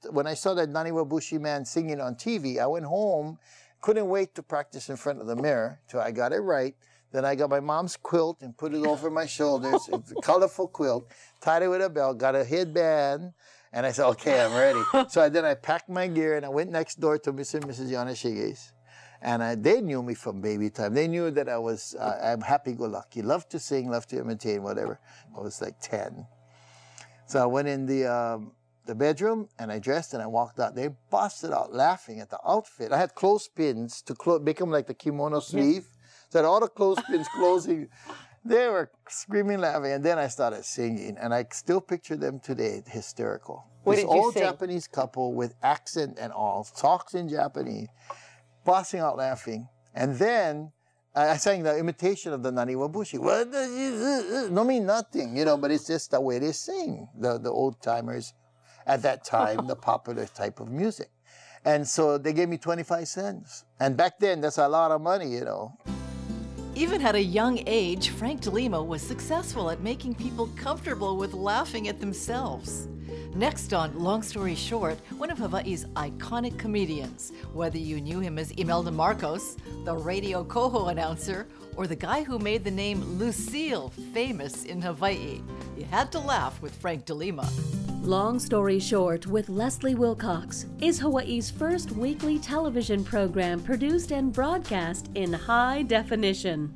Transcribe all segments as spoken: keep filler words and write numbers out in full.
when I saw that Nani Wabushi man singing on T V, I went home, couldn't wait to practice in front of the mirror till I got it right. Then I got my mom's quilt and put it over my shoulders. It's a colorful quilt, tied it with a belt, got a headband, and I said, okay, I'm ready. So I, then I packed my gear and I went next door to Mister and Missus Yanashige's. And I, they knew me from baby time. They knew that I was, uh, I'm happy-go-lucky, loved to sing, loved to imitate, whatever. I was like ten. So I went in the um, the bedroom and I dressed and I walked out. They busted out laughing at the outfit. I had clothespins to clo- make them like the kimono sleeve. So I had all the clothespins closing. They were screaming, laughing, and then I started singing, and I still picture them today, hysterical. What this did you old sing? Japanese couple with accent and all, talks in Japanese, busting out laughing. And then I I sang the imitation of the Nani Wabushi. What does it, no mean nothing, you know, but it's just the way they sing, the, the old timers at that time, the popular type of music. And so they gave me twenty-five cents. And back then, that's a lot of money, you know. Even at a young age, Frank DeLima was successful at making people comfortable with laughing at themselves. Next on Long Story Short, one of Hawaii's iconic comedians. Whether you knew him as Imelda Marcos, the radio Koho announcer, or the guy who made the name Lucille famous in Hawaii, you had to laugh with Frank DeLima. Long Story Short with Leslie Wilcox is Hawaii's first weekly television program produced and broadcast in high definition.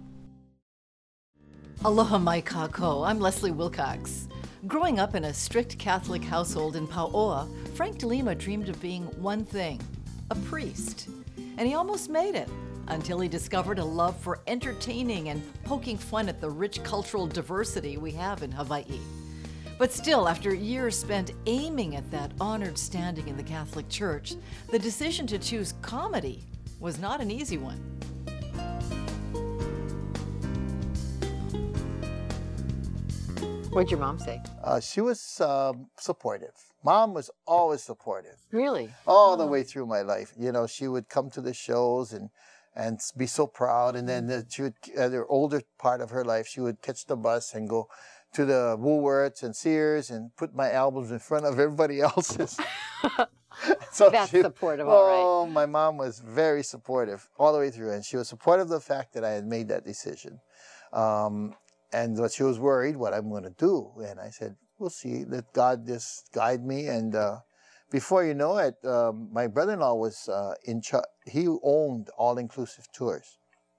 Aloha mai kākou, I'm Leslie Wilcox. Growing up in a strict Catholic household in Pauoa, Frank DeLima dreamed of being one thing, a priest. And he almost made it, until he discovered a love for entertaining and poking fun at the rich cultural diversity we have in Hawaii. But still, after years spent aiming at that honored standing in the Catholic Church, the decision to choose comedy was not an easy one. What'd your mom say? Uh, she was um, supportive. Mom was always supportive. Really? All the way through my life. You know, she would come to the shows and and be so proud. And then the, she would, uh, the older part of her life, she would catch the bus and go to the Woolworths and Sears and put my albums in front of everybody else's. So That's she, supportive, all right. Oh, my mom was very supportive all the way through. And she was supportive of the fact that I had made that decision. Um, and but she was worried what I'm going to do. And I said, we'll see. Let God just guide me. And uh, before you know it, um, my brother-in-law was uh, in charge. He owned all-inclusive tours.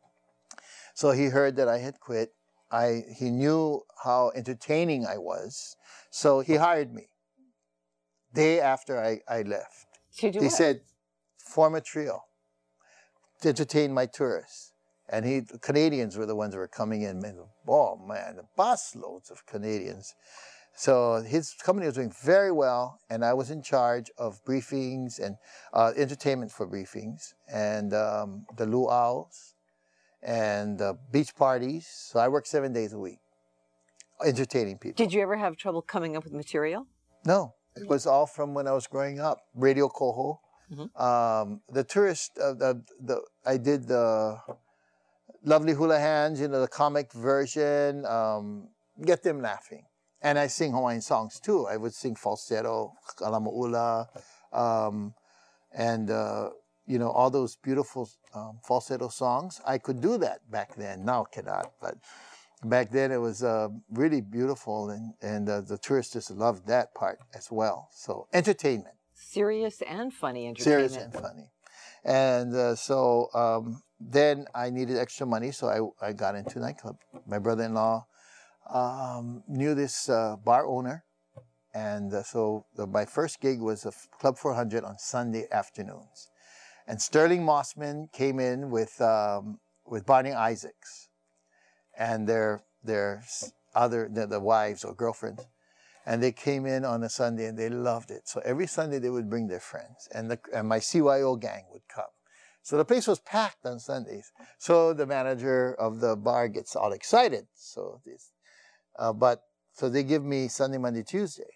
So he heard that I had quit. I he knew how entertaining I was, so he hired me. Day after I, I left, To do he what? said, form a trio to entertain my tourists. And he the Canadians were the ones that were coming in. Man, oh man, the bus loads of Canadians. So his company was doing very well, and I was in charge of briefings and uh, entertainment for briefings and um, the luau's and uh, beach parties. So I worked seven days a week, entertaining people. Did you ever have trouble coming up with material? No, it was all from when I was growing up. Radio Koho. Mm-hmm. Um, the tourist, uh, the, the, I did the Lovely Hula Hands, you know, the comic version, um, get them laughing. And I sing Hawaiian songs too. I would sing falsetto, Kalamaula, um, and, uh, you know, all those beautiful um, falsetto songs. I could do that back then. Now I cannot, but back then it was uh, really beautiful, and, and uh, the tourists just loved that part as well. So entertainment. Serious and funny entertainment. Serious and funny. And uh, so um, then I needed extra money, so I, I got into nightclub. My brother-in-law um, knew this uh, bar owner, and uh, so the, my first gig was a Club four hundred on Sunday afternoons. And Sterling Mossman came in with um, with Barney Isaacs and their their other the, the wives or girlfriends, and they came in on a Sunday and they loved it. So every Sunday they would bring their friends, and the and my C Y O gang would come. So the place was packed on Sundays. So the manager of the bar gets all excited. So this, uh, but so they give me Sunday, Monday, Tuesday,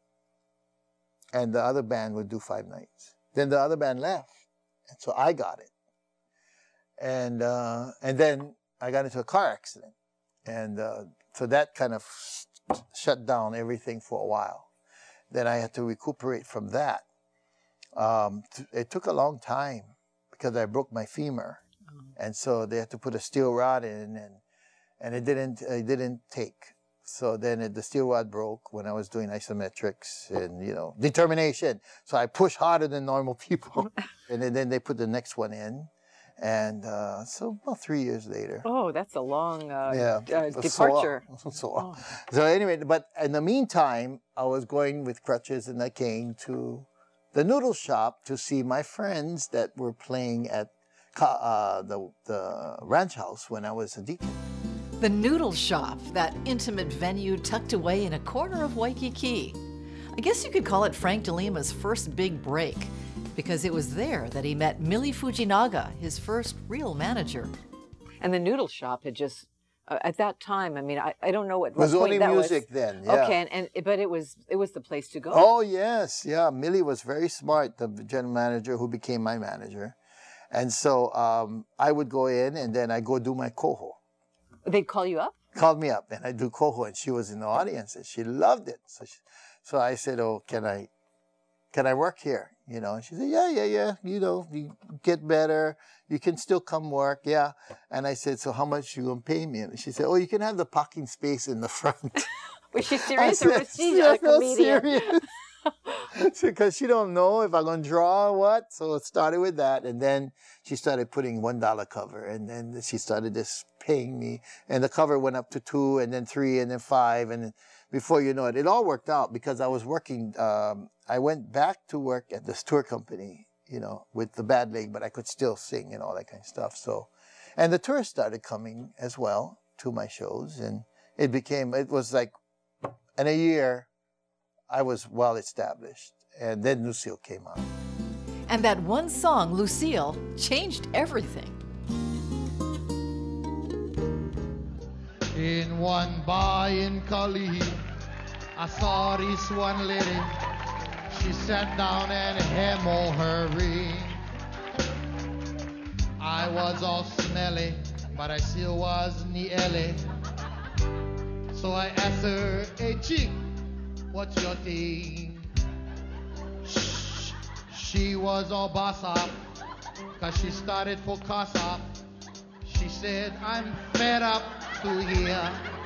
and the other band would do five nights. Then the other band left. And so I got it. And uh, and then I got into a car accident. And uh, so that kind of sh- shut down everything for a while. Then I had to recuperate from that. Um, t- it took a long time because I broke my femur, and so they had to put a steel rod in, and and it didn't it didn't take. So then it, the steel rod broke when I was doing isometrics and, you know, determination. So I pushed harder than normal people. and then, then they put the next one in. And uh, so about three years later. Oh, that's a long uh, yeah, uh, departure. So, so, oh. so anyway, but in the meantime, I was going with crutches and a cane to the noodle shop to see my friends that were playing at uh, the, the ranch house when I was a deacon. The Noodle Shop, that intimate venue tucked away in a corner of Waikiki. I guess you could call it Frank DeLima's first big break, because it was there that he met Millie Fujinaga, his first real manager. And the Noodle Shop had just, uh, at that time, I mean, I, I don't know what, it was what only point that music was. then, yeah. Okay, and, and but it was it was the place to go. Oh, yes, yeah. Millie was very smart, the general manager who became my manager. And so um, I would go in and then I go do my coho. They'd call you up? Called me up, and I do coho, and she was in the audience, and she loved it. So, she, so I said, "Oh, can I, can I work here?" You know, and she said, "Yeah, yeah, yeah. You know, you get better. You can still come work, yeah." And I said, "So how much you gonna pay me?" And she said, "Oh, you can have the parking space in the front." Was she serious, or was she yeah, a comedian? Serious. Because she don't know if I'm gonna draw or what. So it started with that, and then she started putting one dollar cover, and then she started just paying me, and the cover went up to two, and then three, and then five, and then before you know it, it all worked out because I was working. Um, I went back to work at this tour company, you know, with the bad leg, but I could still sing and all that kind of stuff. So, and the tourists started coming as well to my shows, and it became. It was like, in a year, I was well established, and then Lucille came out. And that one song, Lucille, changed everything. In one bar in Kalihi, I saw this one lady. She sat down and hemmed her ring. I was all smelly, but I still was niele. So I asked her, "Hey chick, what's your thing?" Shh, she was all boss up, cause she started for casa. She said, "I'm fed up to here."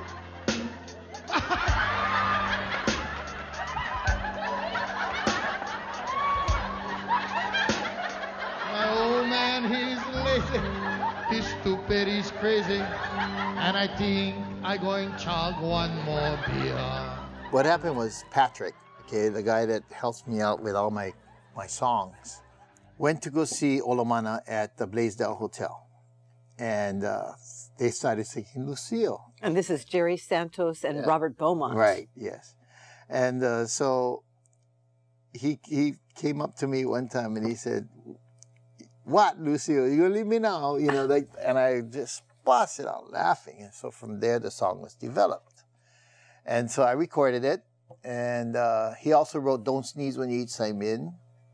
My old man, he's lazy, he's stupid, he's crazy, and I think I'm going to chug one more beer. What happened was Patrick, okay, the guy that helps me out with all my, my songs, went to go see Olomana at the Blaisdell Hotel. And uh, they started singing Lucille. And this is Jerry Santos and Yeah. Robert Beaumont. Right, yes. And uh, so he he came up to me one time and he said, "What, Lucille, you gonna leave me now?" You know, like, and I just busted out laughing. And so from there, the song was developed. And so I recorded it. And uh, he also wrote "Don't Sneeze When You Eat Saimin."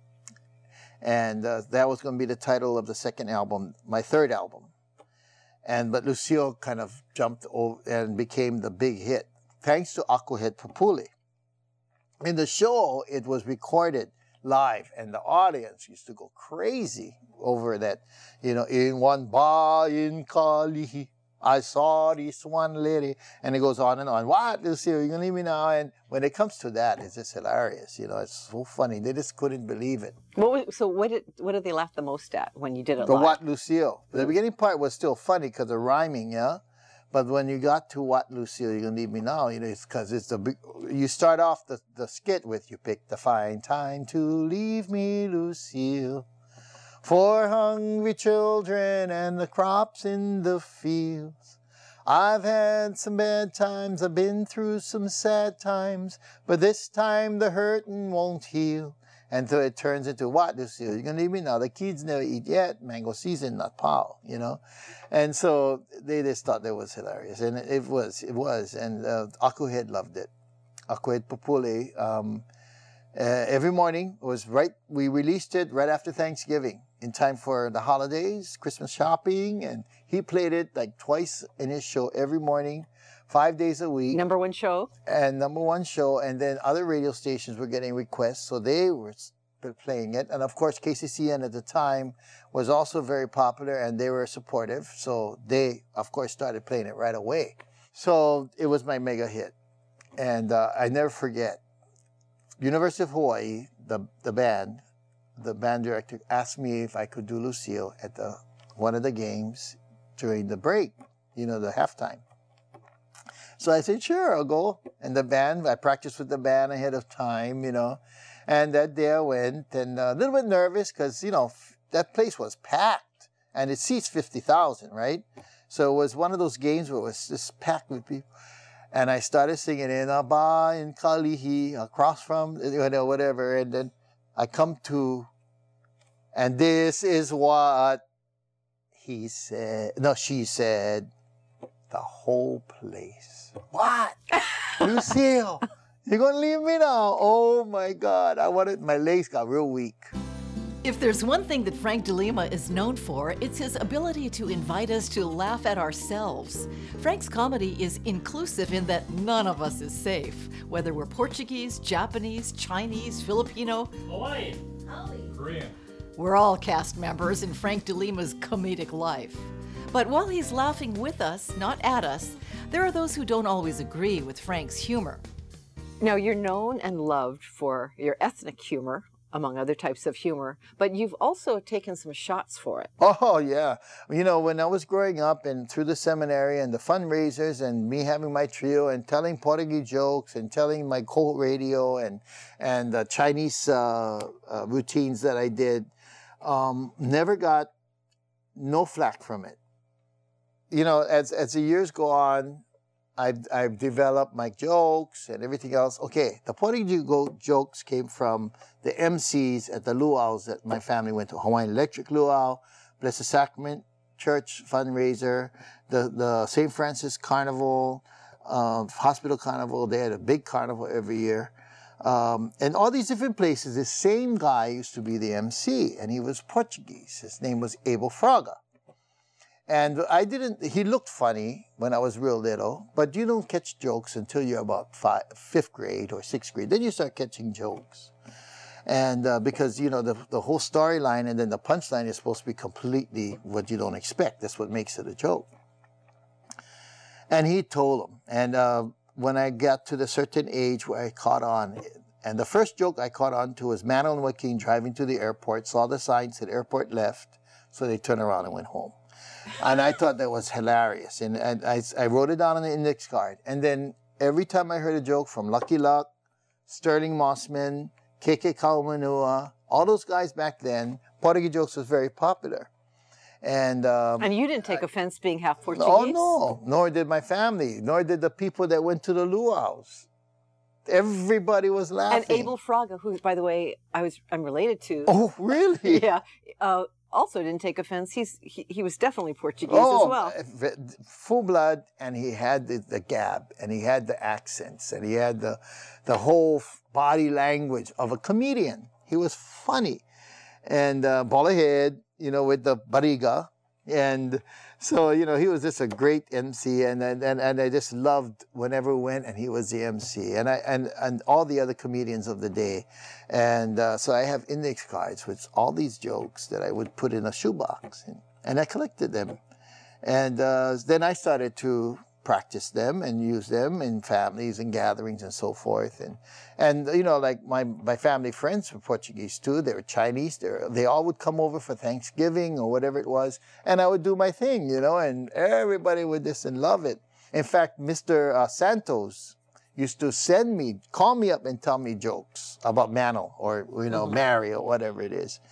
And uh, that was going to be the title of the second album, my third album. And but Lucille kind of jumped over and became the big hit, thanks to Akuhet Papuli. In the show, it was recorded live, and the audience used to go crazy over that. You know, in one bar in Kalihi, I saw this one lady, and it goes on and on. What, Lucille, you gonna leave me now? And when it comes to that, it's just hilarious. You know, it's so funny. They just couldn't believe it. What was, so what did what did they laugh the most at when you did it The live? What, Lucille. The beginning part was still funny because of rhyming, yeah? But when you got to What, Lucille, you're going to leave me now, you know, it's because it's the big, you start off the, the skit with, you pick the fine time to leave me, Lucille, for hungry children and the crops in the fields. I've had some bad times, I've been through some sad times, but this time the hurting won't heal. And so it turns into, what, Lucille? You're going to leave me now? The kids never eat yet. Mango season, not pau, you know? And so they just thought that was hilarious. And it was, it was. And uh, Akuhet loved it. Akuhet Papuli. Um, uh, every morning, it was right, we released it right after Thanksgiving in time for the holidays, Christmas shopping. And he played it like twice in his show every morning, five days a week. Number one show? And number one show, and then other radio stations were getting requests, so they were playing it. And of course, K C C N at the time was also very popular, and they were supportive. So they, of course, started playing it right away. So it was my mega hit. And uh, I never forget, University of Hawaii, the, the band, the band director asked me if I could do Lucille at the one of the games during the break, you know, the halftime. So I said, sure, I'll go. And the band, I practiced with the band ahead of time, you know. And that day I went, and a little bit nervous because, you know, f- that place was packed. And it seats fifty thousand, right? So it was one of those games where it was just packed with people. And I started singing in Aba in Kalihi, across from, you know, whatever. And then I come to, and this is what he said, no, she said, the whole place. What? Lucille, you're going to leave me now? Oh my God. I wanted, my legs got real weak. If there's one thing that Frank DeLima is known for, it's his ability to invite us to laugh at ourselves. Frank's comedy is inclusive in that none of us is safe, whether we're Portuguese, Japanese, Chinese, Filipino, Hawaiian, Korean. We're all cast members in Frank DeLima's comedic life. But while he's laughing with us, not at us, there are those who don't always agree with Frank's humor. Now, you're known and loved for your ethnic humor, among other types of humor, but you've also taken some shots for it. Oh, yeah. You know, when I was growing up and through the seminary and the fundraisers and me having my trio and telling Portuguese jokes and telling my cold radio and, and the Chinese uh, uh, routines that I did, um, never got no flack from it. You know, as, as the years go on, I've, I've developed my jokes and everything else. Okay, the Portuguese jokes came from the M Cs at the luau's that my family went to. Hawaiian Electric Luau, Blessed Sacrament Church fundraiser, the, the Saint Francis Carnival, uh, Hospital Carnival. They had a big carnival every year. Um, and all these different places, the same guy used to be the M C, and he was Portuguese. His name was Abel Fraga. And I didn't, he looked funny when I was real little, but you don't catch jokes until you're about five, fifth grade or sixth grade. Then you start catching jokes. And uh, because, you know, the, the whole storyline and then the punchline is supposed to be completely what you don't expect. That's what makes it a joke. And he told him. And uh, when I got to the certain age where I caught on, and the first joke I caught on to was Mantle and Joaquin driving to the airport, saw the sign, said airport left, so they turned around and went home. And I thought that was hilarious. And, and I, I wrote it down on the index card. And then every time I heard a joke from Lucky Luck, Sterling Mossman, K K Kaumanua, all those guys back then, Portuguese jokes was very popular. And um, And you didn't take I, offense being half Portuguese? Oh, no. Nor did my family. Nor did the people that went to the luau's. Everybody was laughing. And Abel Fraga, who, by the way, I was, I'm related to. Oh, really? Yeah. Uh, also didn't take offense. He's he, he was definitely Portuguese oh, as well. Full blood, and he had the, the gab, and he had the accents, and he had the the whole body language of a comedian. He was funny, and uh, ball head, you know, with the barriga, and so you know he was just a great M C, and and and I just loved whenever we went, and he was the M C, and I and and all the other comedians of the day, and uh, so I have index cards with all these jokes that I would put in a shoebox, and, and I collected them, and uh, then I started to practice them and use them in families and gatherings and so forth, and and you know like my my family friends were Portuguese too. They were Chinese. They were, they all would come over for Thanksgiving or whatever it was, and I would do my thing, you know, and everybody would just and love it. In fact, Mister Uh, Santos used to send me, call me up and tell me jokes about Mano or you know mm-hmm. Mary or whatever it is.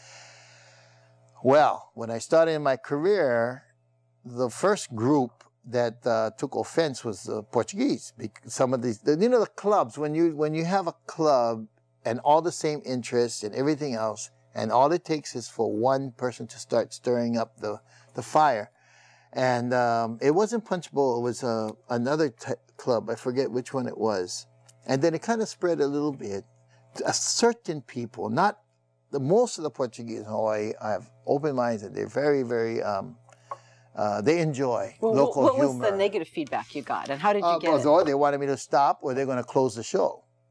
Well, when I started in my career, the first group that uh, took offense was uh, Portuguese. Because some of these, you know, the clubs, when you when you have a club and all the same interests and everything else, and all it takes is for one person to start stirring up the, the fire. And um, it wasn't Punch Bowl, it was uh, another t- club, I forget which one it was. And then it kind of spread a little bit. A certain people, not the most of the Portuguese in Hawaii, have open minds and they're very, very um, Uh, they enjoy well, local what humor. What was the negative feedback you got, and how did you uh, get it? Or they wanted me to stop, or they're going to close the show.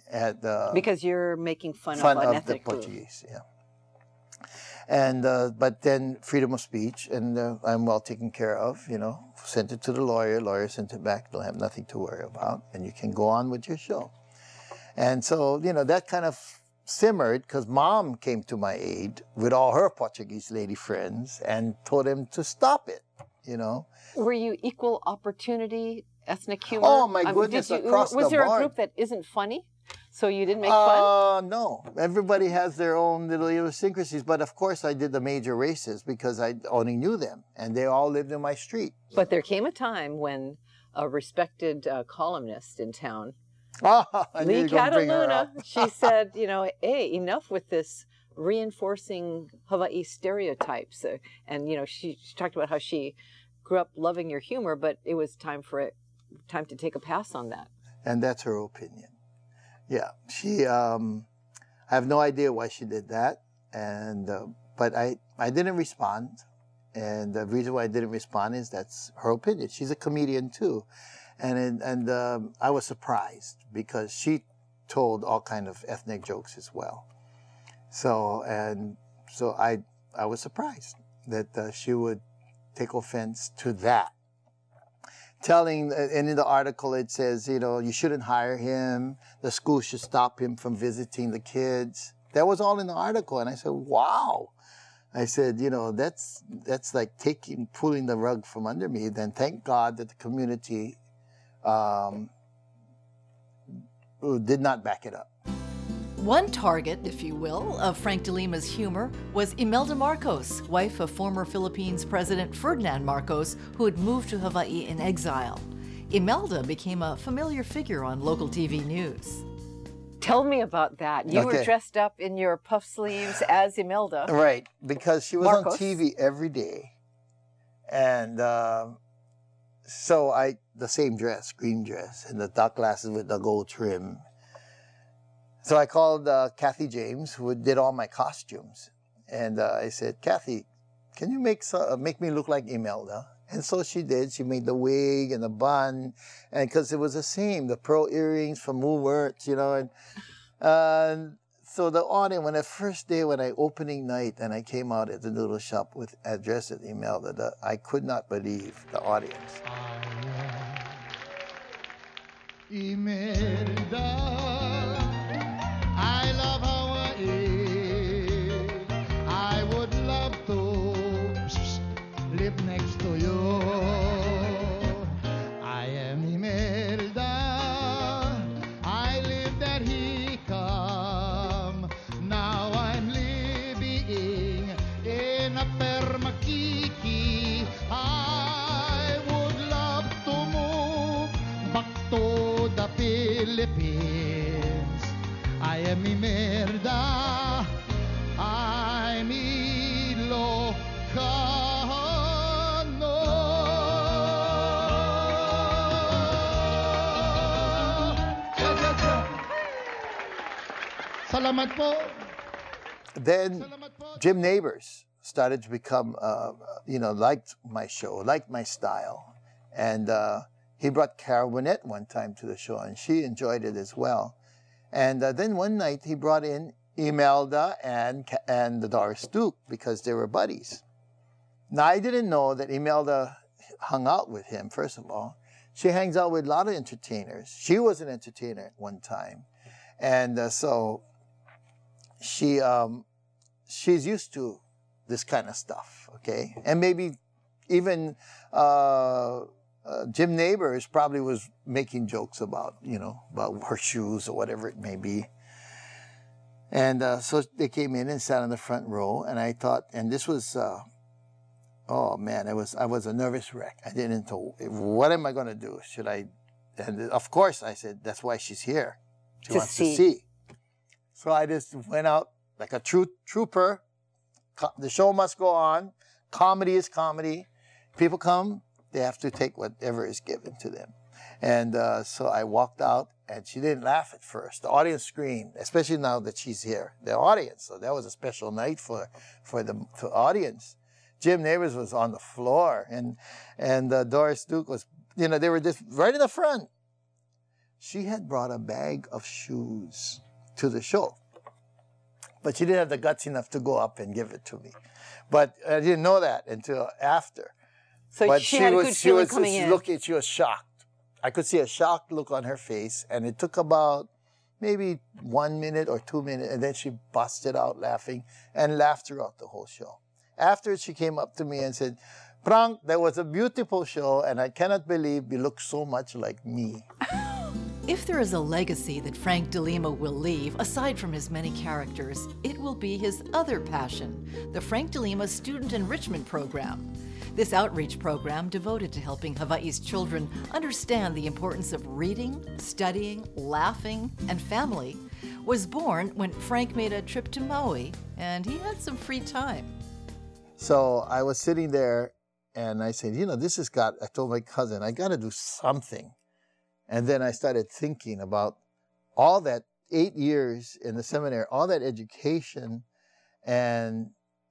at uh, Because you're making fun, fun of an of the ethnic group. Portuguese. Yeah. And uh, but then freedom of speech, and uh, I'm well taken care of. You know, sent it to the lawyer. Lawyer sent it back. Don't have nothing to worry about, and you can go on with your show. And so you know that kind of simmered because Mom came to my aid with all her Portuguese lady friends and told them to stop it. You know. Were you equal opportunity ethnic humor? Oh my I mean, goodness! did you, across was the there board. a group that isn't funny, so you didn't make fun? Uh, no. Everybody has their own little idiosyncrasies, but of course I did the major races because I only knew them, and they all lived in my street. But there came a time when a respected uh, columnist in town, Oh, I knew you Lee were gonna bring her Cataluna, up. she said, you know, hey, enough with this reinforcing Hawaii stereotypes. Uh, and, you know, she, she talked about how she grew up loving your humor, but it was time for it, time to take a pass on that. And that's her opinion. Yeah, she. Um, I have no idea why she did that, and uh, but I I didn't respond, and the reason why I didn't respond is that's her opinion. She's a comedian too, and it, and um, I was surprised because she told all kind of ethnic jokes as well. So and so I I was surprised that uh, she would take offense to that. Telling, and in the article it says, you know, you shouldn't hire him. The school should stop him from visiting the kids. That was all in the article, and I said, wow. I said, you know, that's that's like taking, pulling the rug from under me. Then thank God that the community um, did not back it up. One target, if you will, of Frank de Lima's humor was Imelda Marcos, wife of former Philippines President Ferdinand Marcos, who had moved to Hawaii in exile. Imelda became a familiar figure on local T V news. Tell me about that. You were Okay. dressed up in your puff sleeves as Imelda. Right, because she was Marcos. on T V every day. And um, so I, the same dress, green dress, and the dark glasses with the gold trim. So I called uh, Kathy James, who did all my costumes. And uh, I said, Kathy, can you make so, uh, make me look like Imelda? And so she did. She made the wig and the bun. And because it was the same, the pearl earrings from Woolworths, you know. And uh, so the audience, when the first day, when I opening night, and I came out at the noodle shop with address at Imelda, the, I could not believe the audience. Imelda, I love Hawaii. I would love to live next to you. I am Imelda. I lived at Hicam. Now I'm living in a Permakiki. I would love to move back to the Philippines. I am Imelda. I'm Ilocano. Yes, yes, yes. Salamat po. Then Salamat po. Jim Neighbors started to become, uh, you know, liked my show, liked my style. And uh, he brought Carol Burnett one time to the show, and she enjoyed it as well. And uh, then one night he brought in Imelda and, Ca- and the Doris Duke because they were buddies. Now, I didn't know that Imelda hung out with him, first of all. She hangs out with a lot of entertainers. She was an entertainer at one time. And uh, so she um, she's used to this kind of stuff, okay? And maybe even uh, uh, Jim Neighbors probably was making jokes about, you know, about her shoes or whatever it may be. And uh, so they came in and sat in the front row, and I thought, and this was, uh, oh man, I was I was a nervous wreck. I didn't know, what am I going to do? Should I? And of course I said, that's why she's here. She To wants see. to see. So I just went out like a true trooper. Co- The show must go on. Comedy is comedy. People come, they have to take whatever is given to them. And uh, so I walked out, and she didn't laugh at first. The audience screamed, especially now that she's here. The audience. So that was a special night for for the for audience. Jim Neighbors was on the floor, and and uh, Doris Duke was, you know, they were just right in the front. she had brought a bag of shoes to the show. But she didn't have the guts enough to go up and give it to me. But I didn't know that until after. So but she, had a was, good she feeling was coming in. Looking, she was shocked. I could see a shocked look on her face, and it took about maybe one minute or two minutes, and then she busted out laughing and laughed throughout the whole show. After she came up to me and said, "Frank, that was a beautiful show, and I cannot believe you look so much like me." If there is a legacy that Frank DeLima will leave, aside from his many characters, it will be his other passion, the Frank DeLima Student Enrichment Program. This outreach program, devoted to helping Hawaii's children understand the importance of reading, studying, laughing, and family, was born when Frank made a trip to Maui and he had some free time. So I was sitting there and I said, you know, this has got, I told my cousin, I got to do something. And then I started thinking about all that eight years in the seminary, all that education, and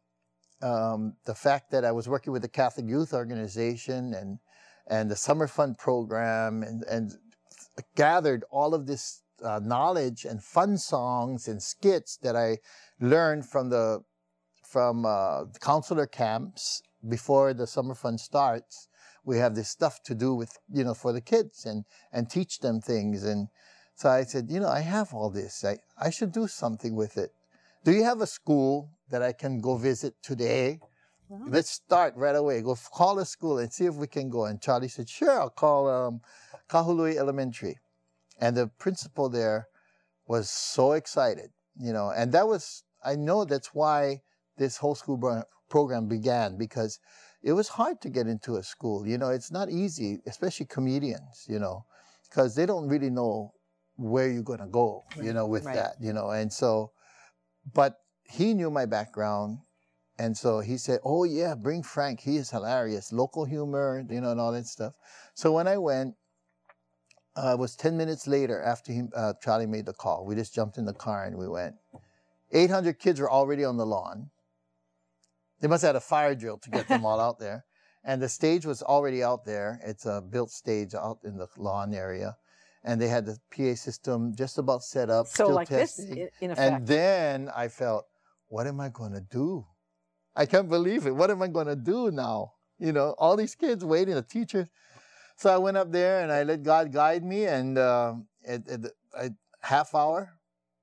um, the fact that I was working with the Catholic Youth Organization and and the Summer Fund program, and, and gathered all of this uh, knowledge and fun songs and skits that I learned from the from uh, counselor camps before the Summer Fund starts. We have this stuff to do with, you know, for the kids and, and teach them things. And so I said, you know, I have all this. I, I should do something with it. Do you have a school that I can go visit today? Uh-huh. Let's start right away. Go call a school and see if we can go. And Charlie said, sure, I'll call um, Kahului Elementary. And the principal there was so excited, you know, and that was, I know that's why this whole school bro- program began, because it was hard to get into a school. You know, it's not easy, especially comedians, you know, because they don't really know where you're going to go, you know, with right. that, you know. And so, but he knew my background. And so he said, oh, yeah, bring Frank. He is hilarious. Local humor, you know, and all that stuff. So when I went, uh, it was ten minutes later after he, uh, Charlie made the call. We just jumped in the car and we went. eight hundred kids were already on the lawn. They must have had a fire drill to get them all out there. And the stage was already out there. It's a built stage out in the lawn area. And they had the P A system just about set up. So still like testing. this, in effect. And then I felt, what am I going to do? I can't believe it. What am I going to do now? You know, all these kids waiting, the teachers. So I went up there and I let God guide me. And uh, at, at, at half hour,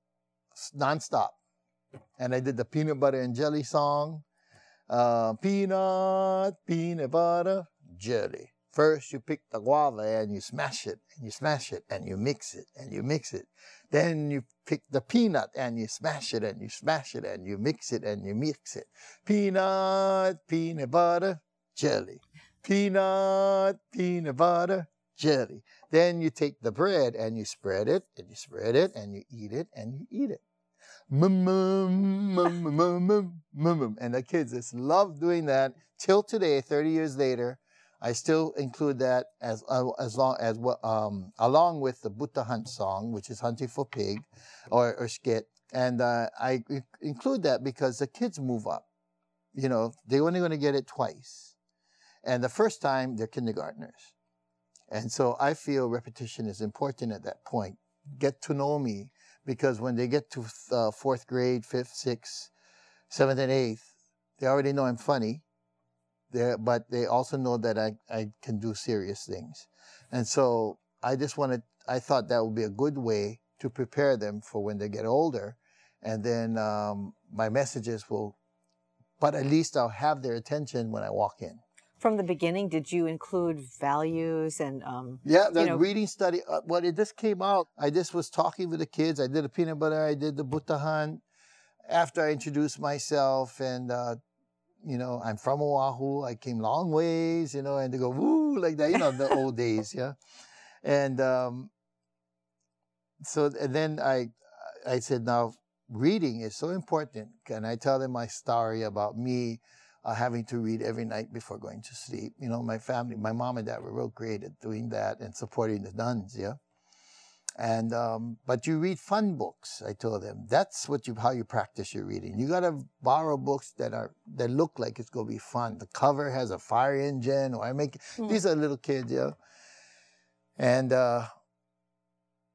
nonstop. And I did the peanut butter and jelly song. Uh, peanut, peanut butter, jelly. First, you pick the guava and you smash it, and you smash it, and you mix it, and you mix it. Then you pick the peanut and you smash it, and you smash it, and you mix it, and you mix it. Peanut, peanut butter, jelly. Peanut, peanut butter, jelly. Then you take the bread and you spread it, and you spread it, and you eat it, and you eat it. Mum, mum, mum, mum, mum, mum. And the kids just love doing that. Till today, thirty years later, I still include that as uh, as long as um, along with the Buta Hunt song, which is Hunting for Pig, or, or skit. And uh, I include that because the kids move up. You know, they're only going to get it twice. And the first time, they're kindergartners. And so I feel repetition is important at that point. Get to know me. Because when they get to uh, fourth grade, fifth, sixth, seventh, and eighth, they already know I'm funny. They're, but they also know that I, I can do serious things. And so I just wanted, I thought that would be a good way to prepare them for when they get older. And then um, my messages will, but at least I'll have their attention when I walk in. From the beginning, did you include values and um, yeah, the you know, reading study? Uh, well, it just came out. I just was talking with the kids. I did a peanut butter. I did the Buta Hunt. After I introduced myself, and uh, you know, I'm from Oahu. I came long ways, you know, and they go woo like that. You know, the old days, yeah. And um, so, and then I, I said, now reading is so important. Can I tell them my story about me? Uh, having to read every night before going to sleep. You know, my family, my mom and dad were real great at doing that and supporting the nuns, yeah? And, um, but you read fun books, I told them. That's what you, how you practice your reading. You gotta borrow books that are, that look like it's gonna be fun. The cover has a fire engine, or I make, mm. these are little kids, yeah? And, uh,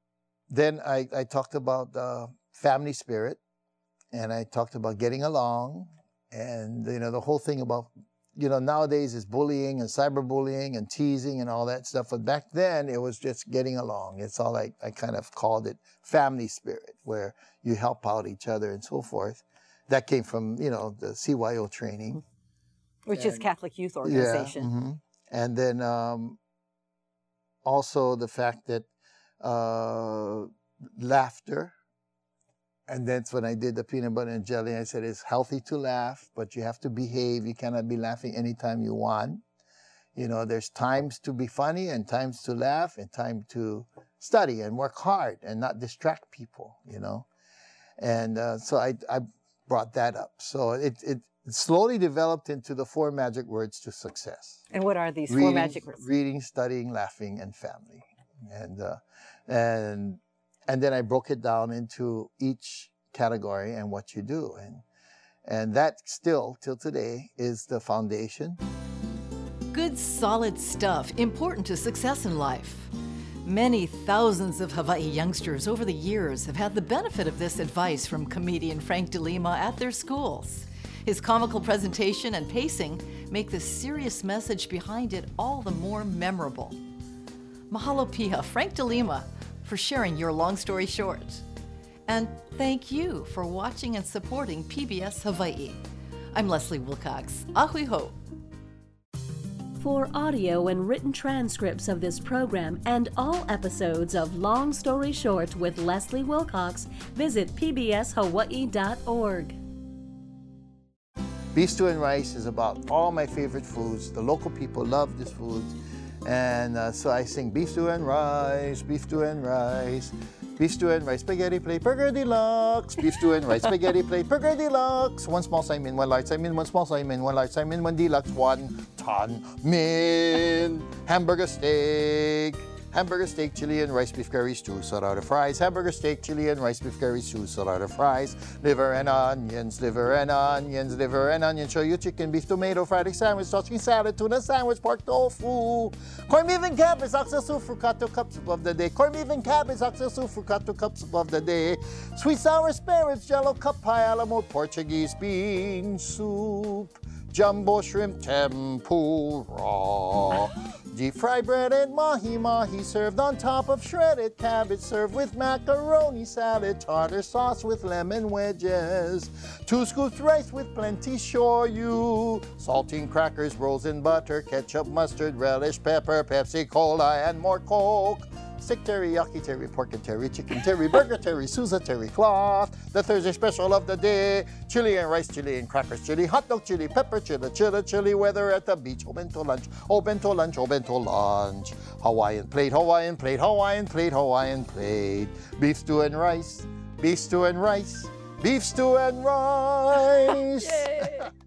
then I, I talked about uh, family spirit, and I talked about getting along, and you know the whole thing about, you know, nowadays is bullying and cyberbullying and teasing and all that stuff. But back then it was just getting along. It's all like, I kind of called it family spirit, where you help out each other and so forth. That came from, you know, the C Y O training. Which and, is Catholic Youth Organization. Yeah, mm-hmm. And then um, also the fact that uh, laughter. And that's when I did the peanut butter and jelly. I said it's healthy to laugh, but you have to behave. You cannot be laughing anytime you want. You know, there's times to be funny and times to laugh and time to study and work hard and not distract people, you know. And uh, so I, I brought that up. So it, it slowly developed into the four magic words to success. And what are these reading, four magic words? Reading, studying, laughing, and family. And uh, and and then I broke it down into each category and what you do. And and that still, till today, is the foundation. Good, solid stuff, important to success in life. Many thousands of Hawaii youngsters over the years have had the benefit of this advice from comedian Frank DeLima at their schools. His comical presentation and pacing make the serious message behind it all the more memorable. Mahalo piha, Frank DeLima, for sharing your long story short. And thank you for watching and supporting P B S Hawaii. I'm Leslie Wilcox. Ahui ho. For audio and written transcripts of this program and all episodes of Long Story Short with Leslie Wilcox, visit p b s hawaii dot org. Beef stew and rice is about all my favorite foods. The local people love this food. And uh, so I sing beef stew and rice, beef stew and rice, beef stew and rice, spaghetti plate, burger deluxe, beef stew and rice, spaghetti plate, burger deluxe, one small side min, one large side min, one small side min, one large side min, one deluxe, one ton min, hamburger steak, hamburger steak, chili and rice, beef curry stew, salad of fries, hamburger steak, chili and rice, beef curry stew, salad of fries, liver and onions, liver and onions, liver and onions, shoyu chicken, beef tomato, fried egg sandwich, tossing salad, tuna sandwich, pork tofu, corned beef and cabbage, oxtail soup, frucato cups of the day, corned beef and cabbage, oxtail soup, frucato cups of the day, sweet sour spinach, jello cup pie, Alamo Portuguese bean soup, jumbo shrimp tempura, deep fried bread and mahi-mahi served on top of shredded cabbage, served with macaroni salad, tartar sauce with lemon wedges, two scoops rice with plenty shoyu, saltine crackers, rolls in butter, ketchup, mustard, relish, pepper, Pepsi Cola, and more Coke. Steak teriyaki, terry pork and terry chicken, terry burger, terry Sousa, terry cloth. The Thursday special of the day, chili and rice, chili and crackers, chili hot dog, chili pepper, chili, chili, chili weather at the beach, obento lunch, obento lunch, obento lunch. Hawaiian plate, Hawaiian plate, Hawaiian plate, Hawaiian plate. Beef stew and rice, beef stew and rice, beef stew and rice.